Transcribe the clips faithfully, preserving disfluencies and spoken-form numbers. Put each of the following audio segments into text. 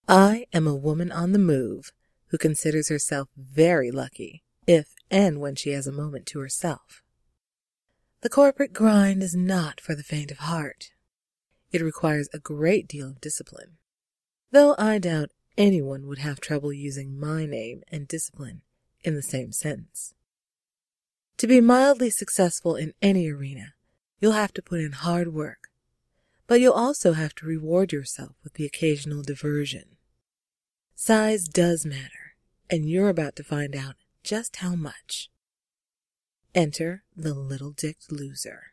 I am a woman on the move who considers herself very lucky if and when she has a moment to herself. The corporate grind is not for the faint of heart. It requires a great deal of discipline, though I doubt anyone would have trouble using my name and discipline in the same sentence. To be mildly successful in any arena, you'll have to put in hard work, but you'll also have to reward yourself with the occasional diversion. Size does matter, and you're about to find out just how much. Enter the little-dicked loser.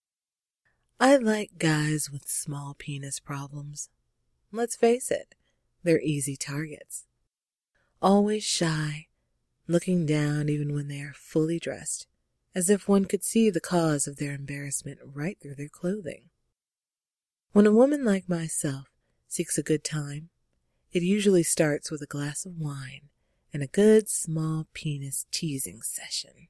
I like guys with small penis problems. Let's face it, they're easy targets. Always shy, looking down even when they are fully dressed, as if one could see the cause of their embarrassment right through their clothing. When a woman like myself seeks a good time, it usually starts with a glass of wine and a good small penis teasing session.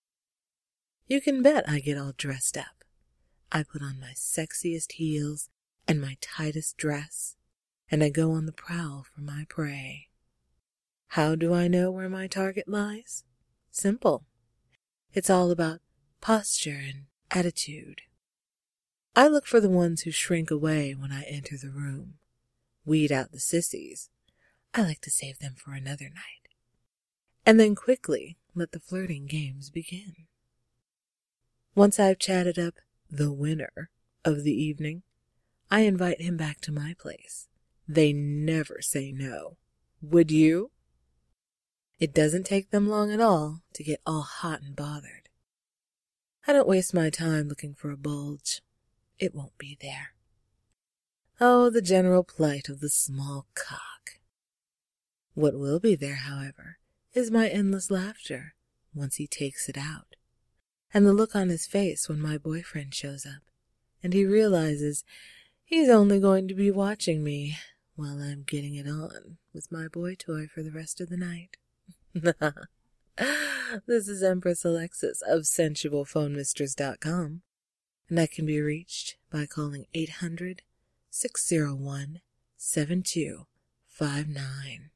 You can bet I get all dressed up. I put on my sexiest heels and my tightest dress, and I go on the prowl for my prey. How do I know where my target lies? Simple. It's all about posture and attitude. I look for the ones who shrink away when I enter the room. Weed out the sissies. I like to save them for another night. And then quickly let the flirting games begin. Once I've chatted up the winner of the evening, I invite him back to my place. They never say no. Would you? It doesn't take them long at all to get all hot and bothered. I don't waste my time looking for a bulge. It won't be there. Oh, the general plight of the small cock. What will be there, however, is my endless laughter once he takes it out, and the look on his face when my boyfriend shows up, and he realizes he's only going to be watching me while I'm getting it on with my boy toy for the rest of the night. This is Empress Alexis of sensual phone mistress dot com, and I can be reached by calling eight hundred, six oh one, seven two five nine.